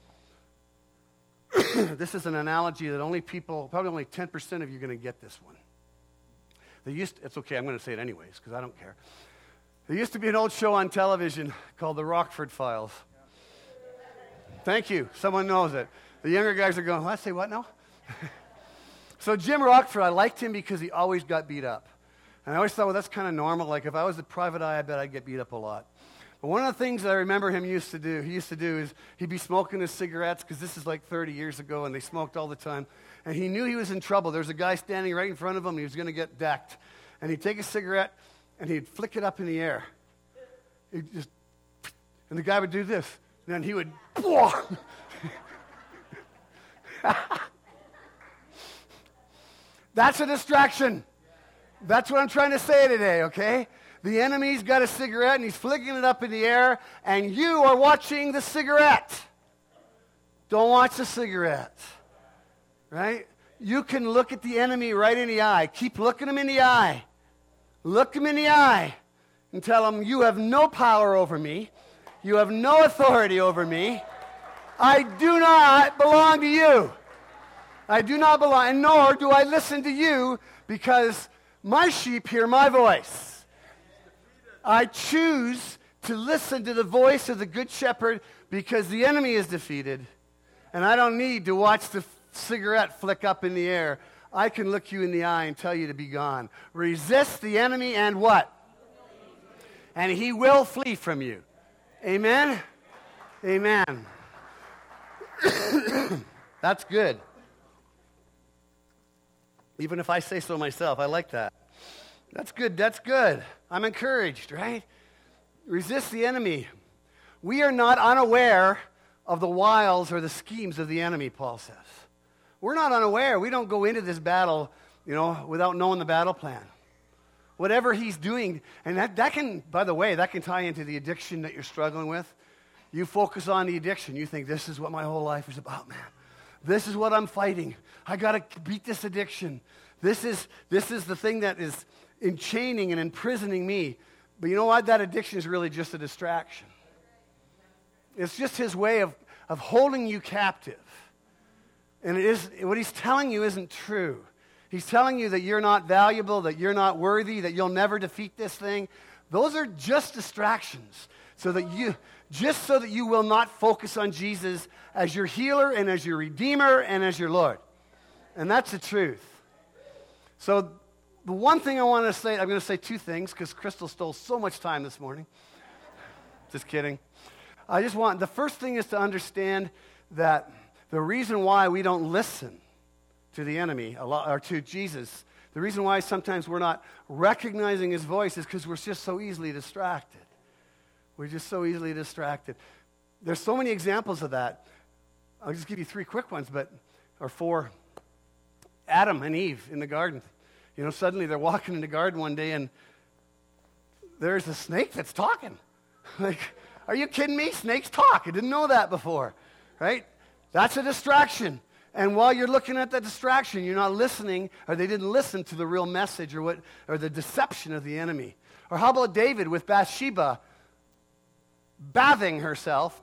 it. This is an analogy that probably only 10% of you are going to get this one. It's okay, I'm going to say it anyways because I don't care. There used to be an old show on television called The Rockford Files. Thank you. Someone knows it. The younger guys are going, let's say what now? So Jim Rockford, I liked him because he always got beat up. And I always thought, well, that's kind of normal. Like if I was a private eye, I bet I'd get beat up a lot. But one of the things that I remember he used to do is he'd be smoking his cigarettes, because this is like 30 years ago, and they smoked all the time. And he knew he was in trouble. There's a guy standing right in front of him, and he was going to get decked. And he'd take a cigarette, and he'd flick it up in the air. He'd just, and the guy would do this. And then he would, That's a distraction. That's what I'm trying to say today, okay? The enemy's got a cigarette, and he's flicking it up in the air, and you are watching the cigarette. Don't watch the cigarette, right? You can look at the enemy right in the eye. Keep looking him in the eye. Look him in the eye and tell him, you have no power over me. You have no authority over me. I do not belong to you. I do not belong, and nor do I listen to you, because my sheep hear my voice. I choose to listen to the voice of the Good Shepherd, because the enemy is defeated, and I don't need to watch the cigarette flick up in the air. I can look you in the eye and tell you to be gone. Resist the enemy, and what? And he will flee from you. Amen? Amen. That's good. Even if I say so myself, I like that. That's good. That's good. I'm encouraged, right? Resist the enemy. We are not unaware of the wiles or the schemes of the enemy, Paul says. We're not unaware. We don't go into this battle, without knowing the battle plan. Whatever he's doing, and that can, by the way, that can tie into the addiction that you're struggling with. You focus on the addiction. You think, this is what my whole life is about, man. This is what I'm fighting. I got to beat this addiction. This is the thing that is enchaining and imprisoning me. But you know what? That addiction is really just a distraction. It's just his way of holding you captive. And what he's telling you isn't true. He's telling you that you're not valuable, that you're not worthy, that you'll never defeat this thing. Those are just distractions, so that you will not focus on Jesus as your healer and as your redeemer and as your Lord. And that's the truth. So the one thing I want to say, I'm going to say two things, because Crystal stole so much time this morning. Just kidding. The first thing is to understand that the reason why we don't listen to the enemy or to Jesus, the reason why sometimes we're not recognizing his voice is because we're just so easily distracted. We're just so easily distracted. There's so many examples of that. I'll just give you 3 quick ones, or 4. Adam and Eve in the garden. Suddenly they're walking in the garden one day, and there's a snake that's talking. Like, are you kidding me? Snakes talk. I didn't know that before, right? That's a distraction. And while you're looking at that distraction, you're not listening, or they didn't listen to the real message or the deception of the enemy. Or how about David with Bathsheba bathing herself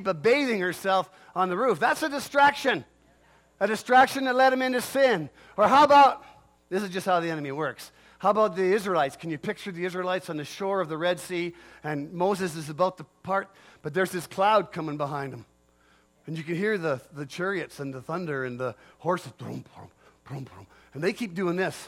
on the roof? That's a distraction that led him into sin. Or how about, this is just how the enemy works. How about the Israelites? Can you picture the Israelites on the shore of the Red Sea, and Moses is about to part, but there's this cloud coming behind him. And you can hear the chariots and the thunder and the horses, brum, brum, brum, brum, and they keep doing this.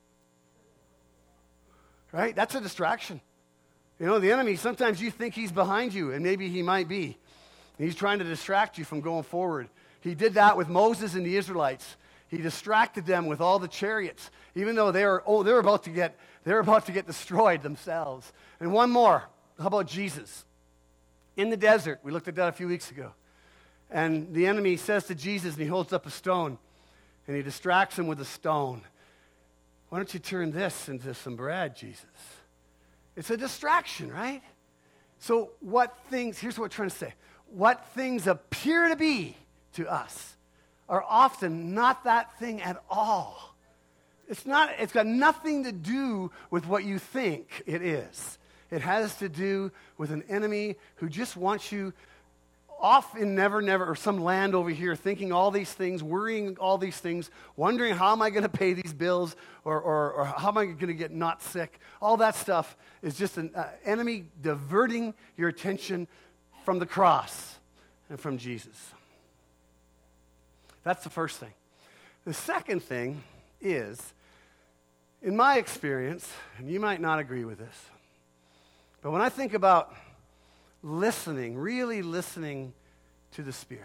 Right? That's a distraction. The enemy, sometimes you think he's behind you, and maybe he might be. He's trying to distract you from going forward. He did that with Moses and the Israelites. He distracted them with all the chariots, even though they were about to get destroyed themselves. And one more. How about Jesus? In the desert, we looked at that a few weeks ago. And the enemy says to Jesus, and he holds up a stone, and he distracts him with a stone. Why don't you turn this into some bread, Jesus? It's a distraction, right? So here's what we're trying to say. What things appear to be to us are often not that thing at all. It's got nothing to do with what you think it is. It has to do with an enemy who just wants you off in never, or some land over here, thinking all these things, worrying all these things, wondering how am I going to pay these bills, or how am I going to get not sick. All that stuff is just an enemy diverting your attention from the cross and from Jesus. That's the first thing. The second thing is, in my experience, and you might not agree with this, but when I think about listening, really listening to the Spirit.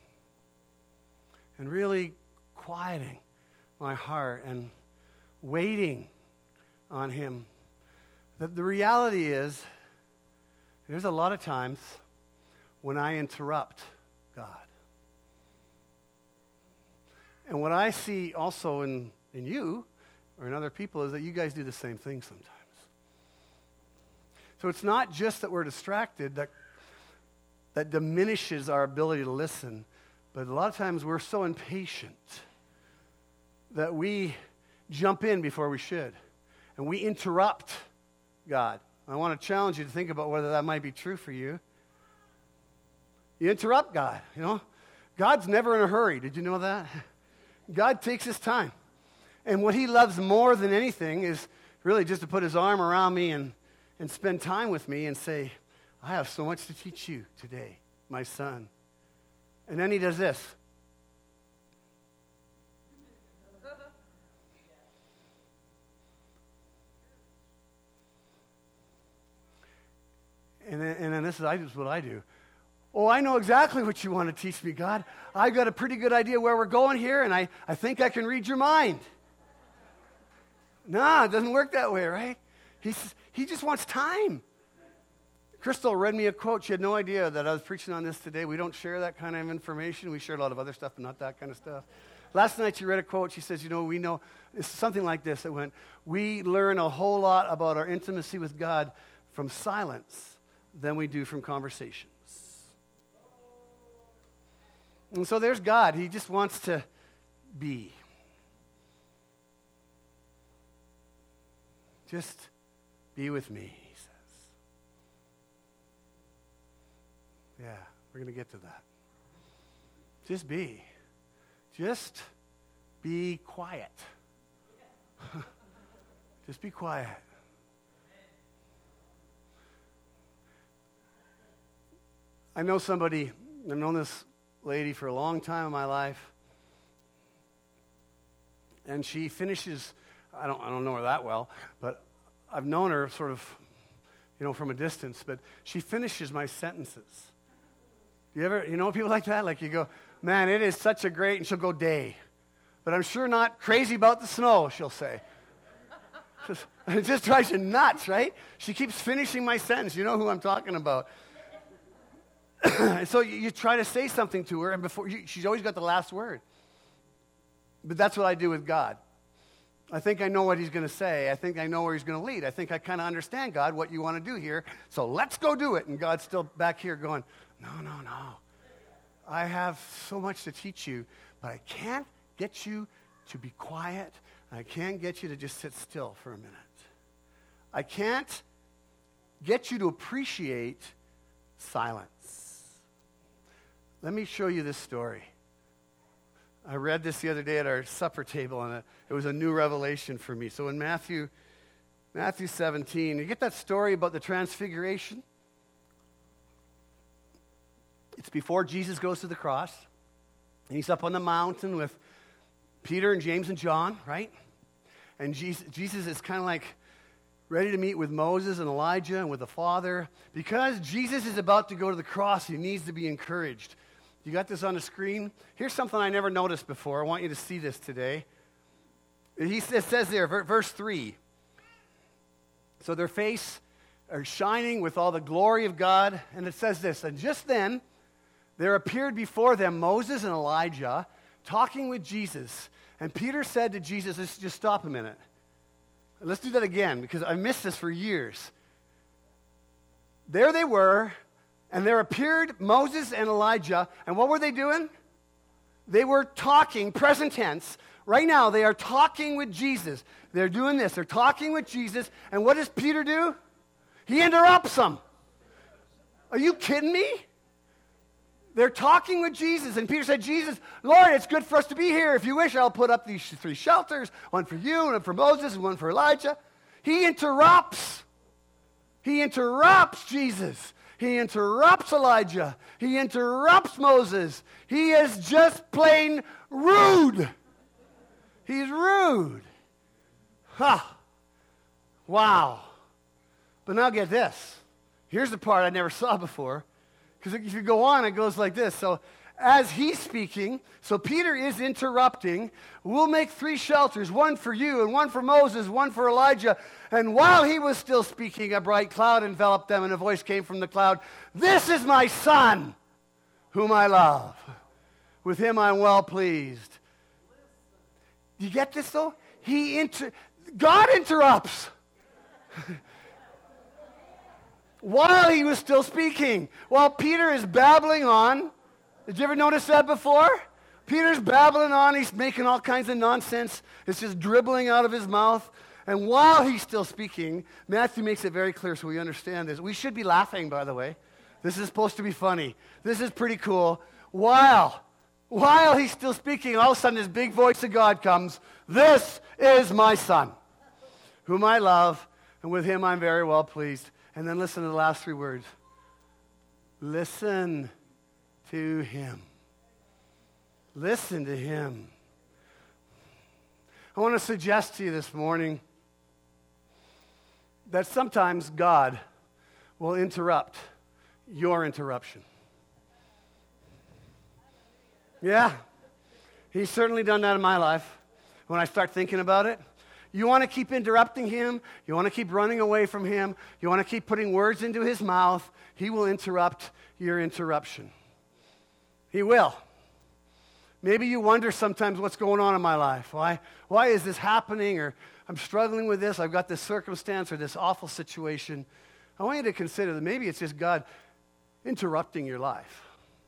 And really quieting my heart and waiting on Him. The reality is, there's a lot of times when I interrupt God. And what I see also in you or in other people is that you guys do the same thing sometimes. So it's not just that we're distracted that diminishes our ability to listen, but a lot of times we're so impatient that we jump in before we should, and we interrupt God. I want to challenge you to think about whether that might be true for you. You interrupt God, you know. God's never in a hurry. Did you know that? God takes His time. And what He loves more than anything is really just to put His arm around me and spend time with me and say, I have so much to teach you today, my son. And then He does this. And then this is what I do. Oh, I know exactly what you want to teach me, God. I've got a pretty good idea where we're going here, and I think I can read your mind. No, it doesn't work that way, right? He just wants time. Crystal read me a quote. She had no idea that I was preaching on this today. We don't share that kind of information. We share a lot of other stuff, but not that kind of stuff. Last night she read a quote. She says, we know, it's something like this. It went, we learn a whole lot about our intimacy with God from silence than we do from conversations. And so there's God. He just wants to be. Just be with me, He says. Yeah, we're going to get to that. Just be. Just be quiet. Just be quiet. I know somebody, I've known this lady for a long time in my life, and she finishes, I don't know her that well, but I've known her sort of, from a distance, but she finishes my sentences. You know people like that? Like you go, man, it is such a great, and she'll go day. But I'm sure not crazy about the snow, she'll say. It just drives you nuts, right? She keeps finishing my sentence. You know who I'm talking about. So you try to say something to her, and she's always got the last word. But that's what I do with God. I think I know what He's going to say. I think I know where He's going to lead. I think I kind of understand, God, what you want to do here. So let's go do it. And God's still back here going, no. I have so much to teach you, but I can't get you to be quiet. I can't get you to just sit still for a minute. I can't get you to appreciate silence. Let me show you this story. I read this the other day at our supper table, and it was a new revelation for me. So in Matthew 17, you get that story about the transfiguration? It's before Jesus goes to the cross, and He's up on the mountain with Peter and James and John, right? And Jesus is kind of like ready to meet with Moses and Elijah and with the Father. Because Jesus is about to go to the cross, He needs to be encouraged. You got this on the screen? Here's something I never noticed before. I want you to see this today. It says there, verse 3. So their face are shining with all the glory of God. And it says this, and just then there appeared before them Moses and Elijah talking with Jesus. And Peter said to Jesus, let's just stop a minute. Let's do that again, because I missed this for years. There they were, and there appeared Moses and Elijah, and what were they doing? They were talking, present tense. Right now, they are talking with Jesus. They're doing this. They're talking with Jesus, and what does Peter do? He interrupts them. Are you kidding me? They're talking with Jesus, and Peter said, Jesus, Lord, it's good for us to be here. If you wish, I'll put up these 3 shelters, one for you, and one for Moses, and one for Elijah. He interrupts. He interrupts Jesus. He interrupts Elijah. He interrupts Moses. He is just plain rude. He's rude. Ha! Wow. But now get this. Here's the part I never saw before. Because if you go on, it goes like this. So as he's speaking, so Peter is interrupting. We'll make 3 shelters, one for you and one for Moses, one for Elijah. And while he was still speaking, a bright cloud enveloped them, and a voice came from the cloud, "This is my son, whom I love. With him I'm well pleased." You get this, though? God interrupts. While he was still speaking, while Peter is babbling on. Did you ever notice that before? Peter's babbling on. He's making all kinds of nonsense. It's just dribbling out of his mouth. And while he's still speaking, Matthew makes it very clear so we understand this. We should be laughing, by the way. This is supposed to be funny. This is pretty cool. While he's still speaking, all of a sudden this big voice of God comes. "This is my son, whom I love, and with him I'm very well pleased." And then listen to the last 3 words. Listen to him. Listen to him. I want to suggest to you this morning that sometimes God will interrupt your interruption. Yeah, he's certainly done that in my life when I start thinking about it. You want to keep interrupting him, you want to keep running away from him, you want to keep putting words into his mouth, he will interrupt your interruption. He will. Maybe you wonder sometimes what's going on in my life. Why is this happening? Or I'm struggling with this. I've got this circumstance or this awful situation. I want you to consider that maybe it's just God interrupting your life.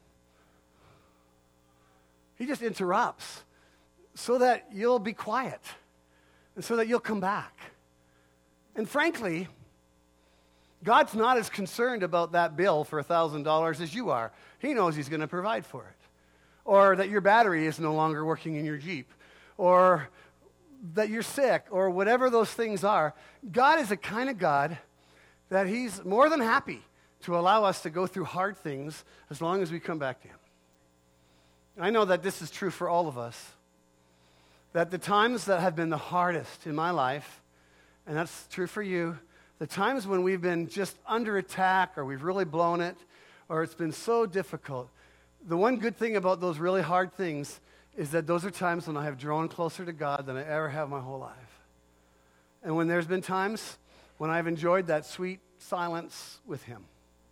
He just interrupts so that you'll be quiet and so that you'll come back. And frankly, God's not as concerned about that bill for $1,000 as you are. He knows he's going to provide for it. Or that your battery is no longer working in your Jeep. Or that you're sick. Or whatever those things are. God is a kind of God that he's more than happy to allow us to go through hard things as long as we come back to him. I know that this is true for all of us. That the times that have been the hardest in my life, and that's true for you, the times when we've been just under attack or we've really blown it or it's been so difficult, the one good thing about those really hard things is that those are times when I have drawn closer to God than I ever have my whole life. And when there's been times when I've enjoyed that sweet silence with him.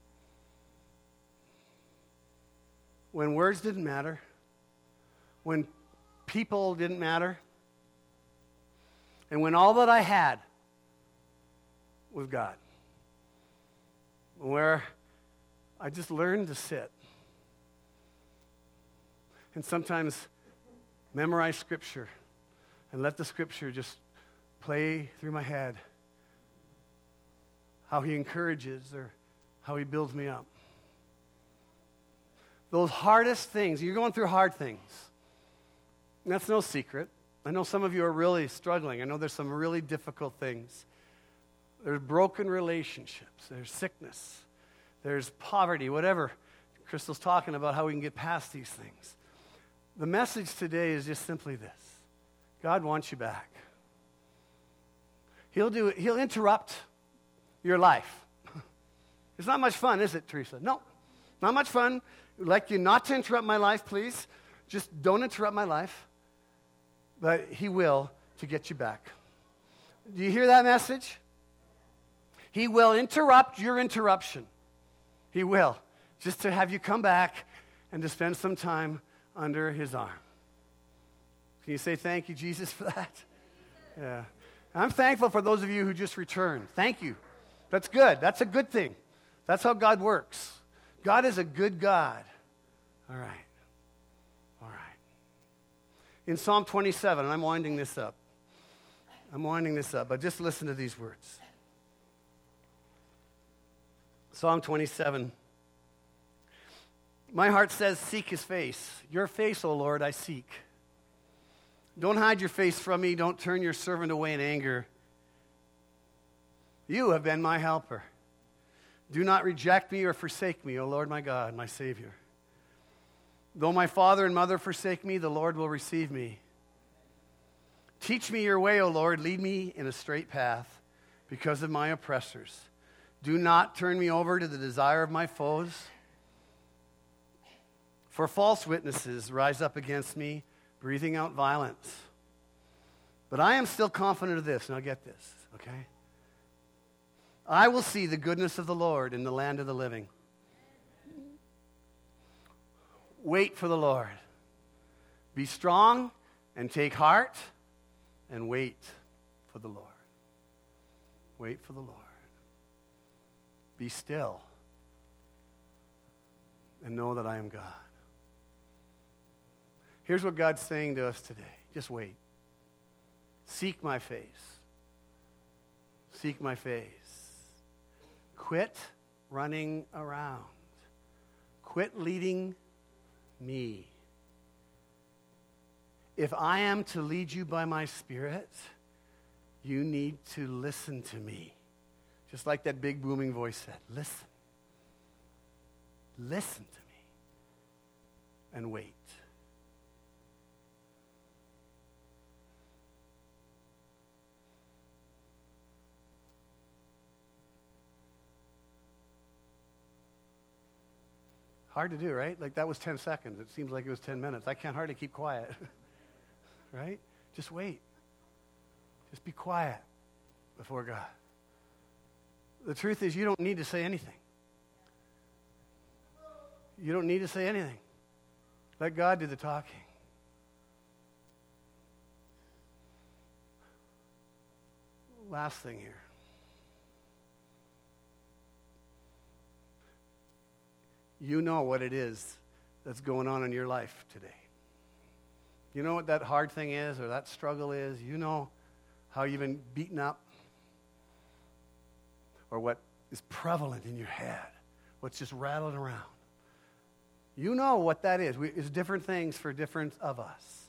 When words didn't matter, when people didn't matter, and when all that I had was God. Where I just learned to sit. And sometimes memorize Scripture and let the Scripture just play through my head. How he encourages or how he builds me up. Those hardest things, you're going through hard things. And that's no secret. I know some of you are really struggling. I know there's some really difficult things. There's broken relationships. There's sickness. There's poverty, whatever. Crystal's talking about how we can get past these things. The message today is just simply this. God wants you back. He'll do it. He'll interrupt your life. It's not much fun, is it, Teresa? No, not much fun. I'd like you not to interrupt my life, please. Just don't interrupt my life. But he will to get you back. Do you hear that message? He will interrupt your interruption. He will. Just to have you come back and to spend some time under his arm. Can you say thank you, Jesus, for that? Yeah. I'm thankful for those of you who just returned. Thank you. That's good. That's a good thing. That's how God works. God is a good God. All right. All right. In Psalm 27, and I'm winding this up, but just listen to these words. Psalm 27. My heart says, seek his face. Your face, O Lord, I seek. Don't hide your face from me. Don't turn your servant away in anger. You have been my helper. Do not reject me or forsake me, O Lord my God, my Savior. Though my father and mother forsake me, the Lord will receive me. Teach me your way, O Lord. Lead me in a straight path because of my oppressors. Do not turn me over to the desire of my foes. For false witnesses rise up against me, breathing out violence. But I am still confident of this. Now get this, okay? I will see the goodness of the Lord in the land of the living. Wait for the Lord. Be strong and take heart and wait for the Lord. Wait for the Lord. Be still and know that I am God. Here's what God's saying to us today. Just wait. Seek my face. Seek my face. Quit running around. Quit leading me. If I am to lead you by my Spirit, you need to listen to me. Just like that big booming voice said, listen. Listen to me. And wait. Hard to do, right? Like that was 10 seconds. It seems like it was 10 minutes. I can't hardly keep quiet. Right? Just wait. Just be quiet before God. The truth is you don't need to say anything. You don't need to say anything. Let God do the talking. Last thing here. You know what it is that's going on in your life today. You know what that hard thing is or that struggle is. You know how you've been beaten up or what is prevalent in your head, what's just rattling around. You know what that is. It's different things for different of us.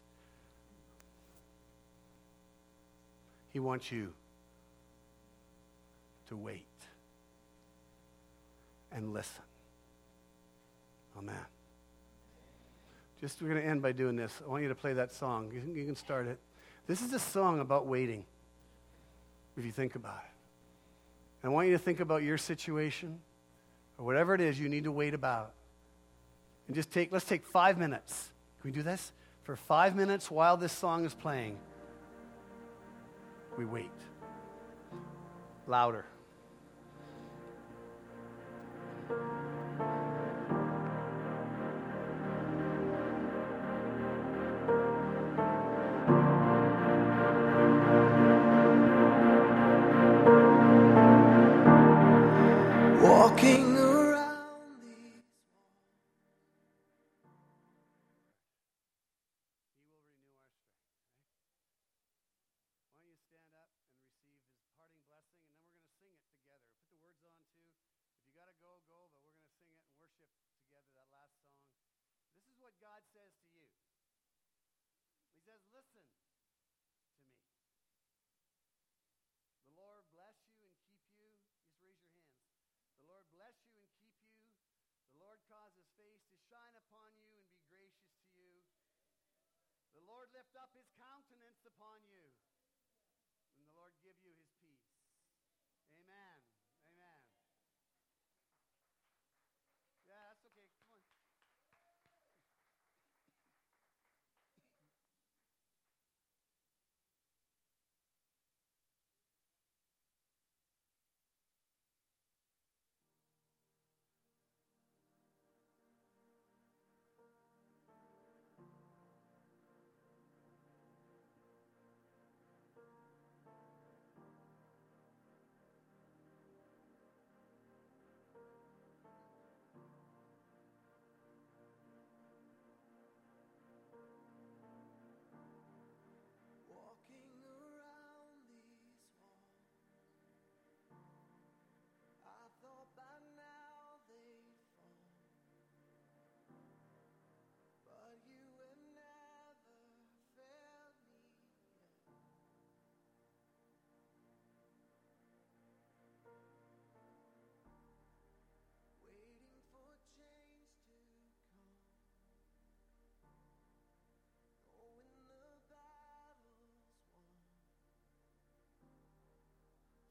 He wants you to wait and listen. Amen. We're going to end by doing this. I want you to play that song. You can start it. This is a song about waiting, if you think about it. I want you to think about your situation, or whatever it is you need to wait about. And let's take 5 minutes. Can we do this? For 5 minutes while this song is playing, we wait. Louder. Walking around these He will renew our strength. Okay? Why don't you stand up and receive his parting blessing, and then we're going to sing it together. Put the words on too. If you got to go, go, but we're going to sing it and worship together that last song. This is what God says to you. He says, listen to me. The Lord bless you and keep you. Just raise your hands. The Lord bless you and keep you. The Lord cause his face to shine upon you and be gracious to you. The Lord lift up his countenance upon you